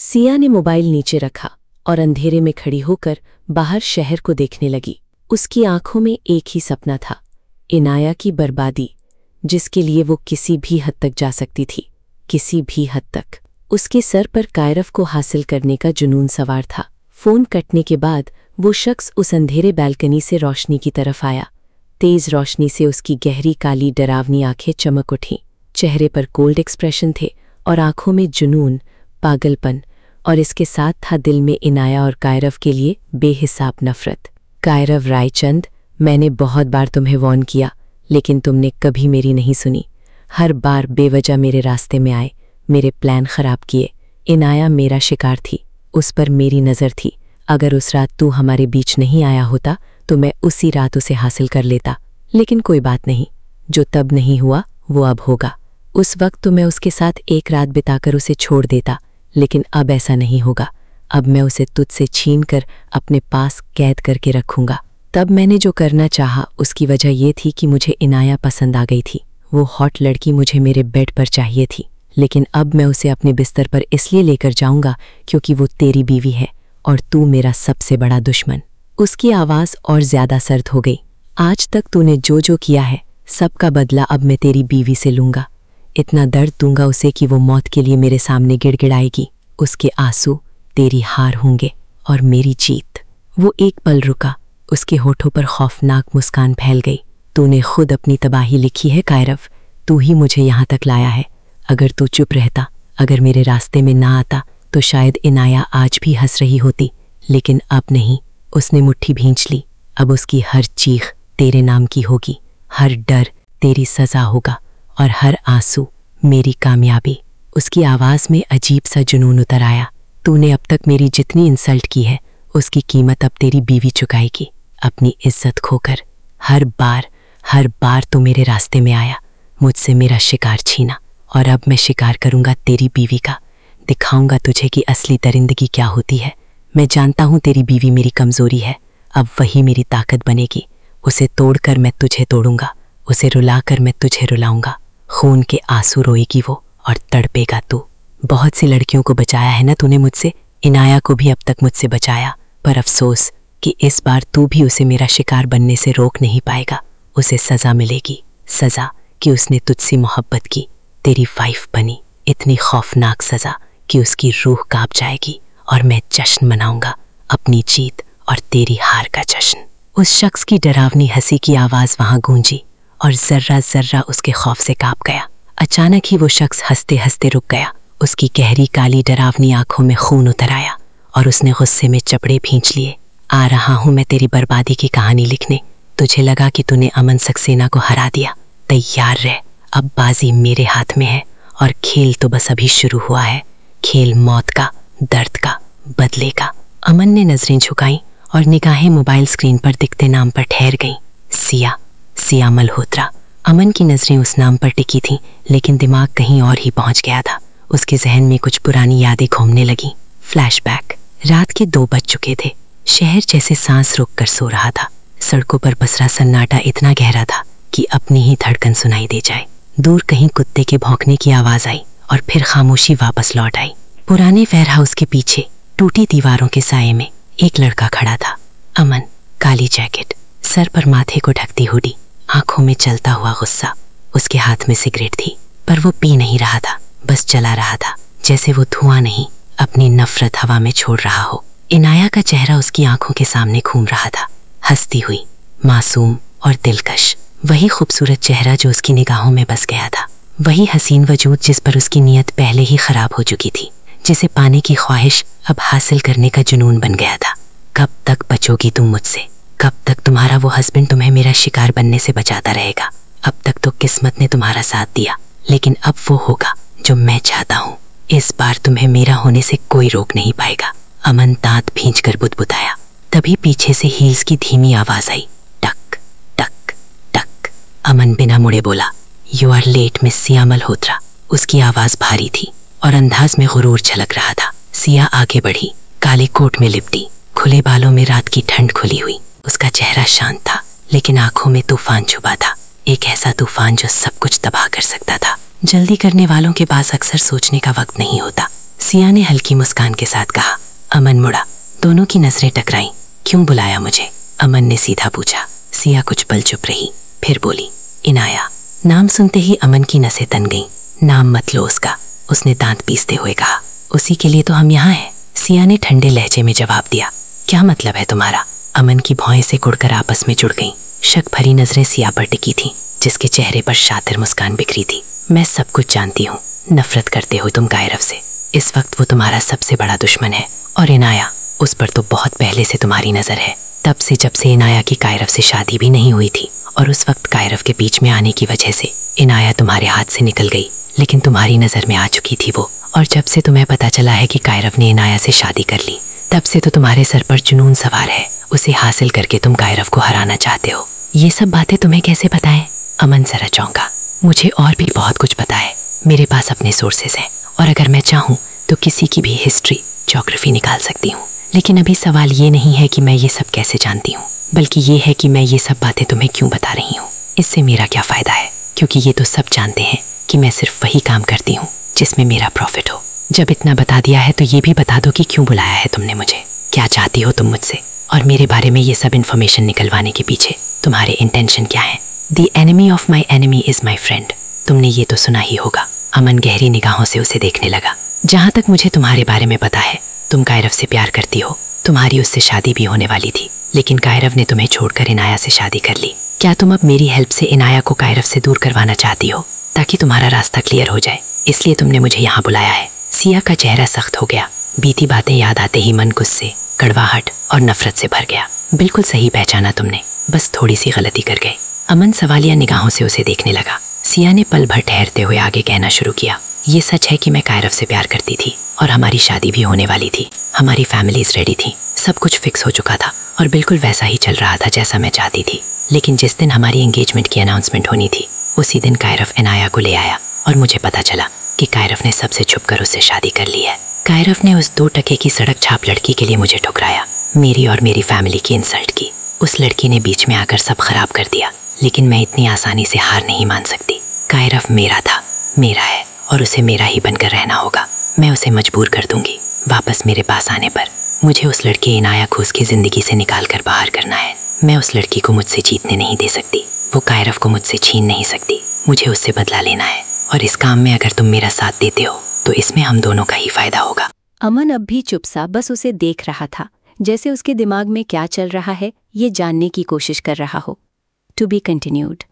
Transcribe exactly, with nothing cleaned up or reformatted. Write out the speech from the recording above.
सिया ने मोबाइल नीचे रखा और अंधेरे में खड़ी होकर बाहर शहर को देखने लगी। उसकी आंखों में एक ही सपना था, इनाया की बर्बादी, जिसके लिए वो किसी भी हद तक जा सकती थी, किसी भी हद तक। उसके सर पर कायरव को हासिल करने का जुनून सवार था। फोन कटने के बाद वो शख्स उस अंधेरे बैल्कनी से रोशनी की तरफ आया। तेज रोशनी से उसकी गहरी काली डरावनी आंखें चमक उठीं। चेहरे पर कोल्ड एक्सप्रेशन थे और आंखों में जुनून, पागलपन, और इसके साथ था दिल में इनाया और कायरव के लिए बेहिसाब नफरत। कायरव रायचंद, मैंने बहुत बार तुम्हें वॉर्न किया, लेकिन तुमने कभी मेरी नहीं सुनी। हर बार बेवजह मेरे रास्ते में आए, मेरे प्लान खराब किए। इनाया मेरा शिकार थी, उस पर मेरी नज़र थी। अगर उस रात तू हमारे बीच नहीं आया होता तो मैं उसी रात उसे हासिल कर लेता। लेकिन कोई बात नहीं, जो तब नहीं हुआ वो अब होगा। उस वक्त तो मैं उसके साथ एक रात बिताकर उसे छोड़ देता, लेकिन अब ऐसा नहीं होगा। अब मैं उसे तुझसे छीन कर अपने पास कैद करके रखूंगा। तब मैंने जो करना चाहा उसकी वजह ये थी कि मुझे इनाया पसंद आ गई थी। वो हॉट लड़की मुझे मेरे बेड पर चाहिए थी, लेकिन अब मैं उसे अपने बिस्तर पर इसलिए लेकर जाऊंगा क्योंकि वो तेरी बीवी है और तू मेरा सबसे बड़ा दुश्मन। उसकी आवाज़ और ज्यादा सर्द हो गई। आज तक तूने जो जो किया है सबका बदला अब मैं तेरी बीवी से लूंगा। इतना दर्द दूंगा उसे कि वो मौत के लिए मेरे सामने गिड़गिड़ाएगी। उसके आंसू तेरी हार होंगे और मेरी जीत। वो एक पल रुका, उसके होठों पर खौफनाक मुस्कान फैल गई। तूने खुद अपनी तबाही लिखी है कायरव, तू ही मुझे यहाँ तक लाया है। अगर तू चुप रहता, अगर मेरे रास्ते में ना आता, तो शायद इनाया आज भी हंस रही होती, लेकिन अब नहीं। उसने मुट्ठी भींच ली। अब उसकी हर चीख तेरे नाम की होगी, हर डर तेरी सजा होगा और हर आंसू मेरी कामयाबी। उसकी आवाज़ में अजीब सा जुनून उतर आया। तूने अब तक मेरी जितनी इंसल्ट की है उसकी कीमत अब तेरी बीवी चुकाएगी, अपनी इज्जत खोकर। हर बार हर बार तू मेरे रास्ते में आया, मुझसे मेरा शिकार छीना, और अब मैं शिकार करूंगा तेरी बीवी का। दिखाऊंगा तुझे कि असली दरिंदगी क्या होती है। मैं जानता हूं तेरी बीवी मेरी कमजोरी है, अब वही मेरी ताकत बनेगी। उसे तोड़कर मैं तुझे तोड़ूंगा, उसे रुलाकर मैं तुझे रुलाऊंगा। खून के आंसू रोएगी वो और तड़पेगा तू। बहुत सी लड़कियों को बचाया है ना तूने मुझसे, इनाया को भी अब तक मुझसे बचाया, पर अफसोस कि इस बार तू भी उसे मेरा शिकार बनने से रोक नहीं पाएगा। उसे सजा मिलेगी, सजा कि उसने तुझसे मोहब्बत की, तेरी वाइफ बनी। इतनी खौफनाक सजा कि उसकी रूह कांप जाएगी और मैं जश्न मनाऊंगा, अपनी जीत और तेरी हार का जश्न। उस शख्स की डरावनी हंसी की आवाज़ वहां गूंजी और जर्रा जर्रा उसके खौफ से कांप गया। अचानक ही वो शख्स हंसते हंसते रुक गया। उसकी गहरी काली डरावनी आंखों में खून उतर आया और उसने गुस्से में चपड़े भींच लिए। आ रहा हूं मैं तेरी बर्बादी की कहानी लिखने। तुझे लगा कि तूने अमन सक्सेना को हरा दिया, तैयार रह, अब बाजी मेरे हाथ में है और खेल तो बस अभी शुरू हुआ है। खेल मौत का, दर्द का, बदले का। अमन ने नजरें झुकाईं और निगाहें मोबाइल स्क्रीन पर दिखते नाम पर ठहर गईं। सिया, सिया मल्होत्रा। अमन की नजरें उस नाम पर टिकी थीं, लेकिन दिमाग कहीं और ही पहुंच गया था। उसके जहन में कुछ पुरानी यादें घूमने लगीं। फ्लैशबैक। रात के दो बज चुके थे। शहर जैसे सांस रोक कर सो रहा था। सड़कों पर पसरा सन्नाटा इतना गहरा था कि अपनी ही धड़कन सुनाई दे जाए। दूर कहीं कुत्ते के भौंकने की आवाज आई और फिर खामोशी वापस लौट आई। पुराने वेयर हाउस के पीछे टूटी दीवारों के साये में एक लड़का खड़ा था। अमन, काली जैकेट, सर पर माथे को ढकती हुडी, आंखों में चलता हुआ गुस्सा। उसके हाथ में सिगरेट थी, पर वो पी नहीं रहा था, बस चला रहा था, जैसे वो धुआं नहीं, अपनी नफरत हवा में छोड़ रहा हो। इनाया का चेहरा उसकी आंखों के सामने घूम रहा था, हंसती हुई, मासूम और दिलकश। वही खूबसूरत चेहरा जो उसकी निगाहों में बस गया था, वही हसीन वजूद जिस पर उसकी नीयत पहले ही खराब हो चुकी थी, जिसे पाने की ख्वाहिश अब हासिल करने का जुनून बन गया था। कब तक बचोगी तुम मुझसे? कब तक तुम्हारा वो हस्बैंड तुम्हें मेरा शिकार बनने से बचाता रहेगा? अब तक तो किस्मत ने तुम्हारा साथ दिया, लेकिन अब वो होगा जो मैं चाहता हूँ। इस बार तुम्हें मेरा होने से कोई रोक नहीं पाएगा। अमन दांत भींचकर बुदबुदाया। तभी पीछे से हील्स की धीमी आवाज आई, टक टक टक। अमन बिना मुड़े बोला, you are late miss Siya Malhotra. उसकी आवाज भारी थी और अंदाज में गुरूर झलक रहा था। सिया आगे बढ़ी, काले कोट में लिपटी, खुले बालों में रात की ठंड खुली हुई। उसका चेहरा शांत था, लेकिन आंखों में तूफान छुपा था, एक ऐसा तूफान जो सब कुछ तबाह कर सकता था। जल्दी करने वालों के पास अक्सर सोचने का वक्त नहीं होता। सिया ने हल्की मुस्कान के साथ कहा। अमन मुड़ा, दोनों की नजरें टकराईं। क्यों बुलाया मुझे? अमन ने सीधा पूछा। सिया कुछ पल चुप रही, फिर बोली, इनाया। नाम सुनते ही अमन की नसें तन गईं। नाम मत लो उसका, उसने दांत पीसते हुए कहा। उसी के लिए तो हम यहाँ हैं, सिया ने ठंडे लहजे में जवाब दिया। क्या मतलब है तुम्हारा? अमन की भौहें से कुड़कर आपस में जुड़ गईं। शक भरी नजरें सिया पर टिकी थीं, जिसके चेहरे पर शातिर मुस्कान बिखरी थी। मैं सब कुछ जानती हूँ। नफरत करते हो तुम कायरव से। इस वक्त वो तुम्हारा सबसे बड़ा दुश्मन है, और इनाया, उस पर तो बहुत पहले से तुम्हारी नजर है। तब से जब से इनाया की कायरव से शादी भी नहीं हुई थी, और उस वक्त कायरव के बीच में आने की वजह से इनाया तुम्हारे हाथ से निकल गई, लेकिन तुम्हारी नजर में आ चुकी थी वो। और जब से तुम्हें पता चला है कि कायरव ने इनाया से शादी कर ली, तब से तो तुम्हारे सर पर जुनून सवार है। उसे हासिल करके तुम कायरव को हराना चाहते हो। ये सब बातें तुम्हें कैसे पता है? अमन जरा चौंका। मुझे और भी बहुत कुछ पता है। मेरे पास अपने सोर्सेज हैं, और अगर मैं चाहूँ तो किसी की भी हिस्ट्री, ज्योग्राफी निकाल सकती हूँ। लेकिन अभी सवाल ये नहीं है कि मैं ये सब कैसे जानती हूँ, बल्कि ये है कि मैं ये सब बातें तुम्हें क्यों बता रही हूँ। इससे मेरा क्या फ़ायदा है, क्योंकि ये तो सब जानते हैं कि मैं सिर्फ वही काम करती हूँ जिसमें मेरा प्रॉफिट हो। जब इतना बता दिया है तो ये भी बता दो कि क्यों बुलाया है तुमने मुझे। क्या चाहती हो तुम मुझसे, और मेरे बारे में ये सब इन्फॉर्मेशन निकलवाने के पीछे तुम्हारे इंटेंशन क्या है? The enemy of my enemy is my friend. तुमने ये तो सुना ही होगा। अमन गहरी निगाहों से उसे देखने लगा। जहाँ तक मुझे तुम्हारे बारे में पता है, तुम कायरव से प्यार करती हो। तुम्हारी उससे शादी भी होने वाली थी, लेकिन कायरव ने तुम्हें छोड़कर इनाया से शादी कर ली। क्या तुम अब मेरी हेल्प से इनाया को कायरव से दूर करवाना चाहती हो, ताकि तुम्हारा रास्ता क्लियर हो जाए? इसलिए तुमने मुझे यहाँ बुलाया है। सिया का चेहरा सख्त हो गया। बीती बातें याद आते ही मन गुस्से, कड़वाहट और नफरत से भर गया। बिल्कुल सही पहचाना तुमने, बस थोड़ी सी गलती कर गए। अमन सवालिया निगाहों से उसे देखने लगा। सिया ने पल भर ठहरते हुए आगे कहना शुरू किया। ये सच है कि मैं कायरव से प्यार करती थी, और हमारी शादी भी होने वाली थी। हमारी फैमिलीज रेडी थी, सब कुछ फिक्स हो चुका था, और बिल्कुल वैसा ही चल रहा था जैसा मैं चाहती थी। लेकिन जिस दिन हमारी एंगेजमेंट की अनाउंसमेंट होनी थी, उसी दिन कायरव इनाया को ले आया, और मुझे पता चला कि कायरव ने सबसे छुप कर उससे शादी कर ली है। कायरव ने उस दो टके की सड़क छाप लड़की के लिए मुझे ठुकराया, मेरी और मेरी फैमिली की इंसल्ट की। उस लड़की ने बीच में आकर सब खराब कर दिया, लेकिन मैं इतनी आसानी से हार नहीं मान सकती। कायरव मेरा था, मेरा है, और उसे मेरा ही बनकर रहना होगा। मैं उसे मजबूर कर दूंगी वापस मेरे पास आने पर। मुझे उस लड़की इनाया को उसकी ज़िंदगी से निकाल कर बाहर करना है। मैं उस लड़की को मुझसे जीतने नहीं दे सकती। वो कायरव को मुझसे छीन नहीं सकती। मुझे उससे बदला लेना है, और इस काम में अगर तुम मेरा साथ देते हो तो इसमें हम दोनों का ही फायदा होगा। अमन अब भी चुपचाप बस उसे देख रहा था, जैसे उसके दिमाग में क्या चल रहा है ये जानने की कोशिश कर रहा हो। To be continued.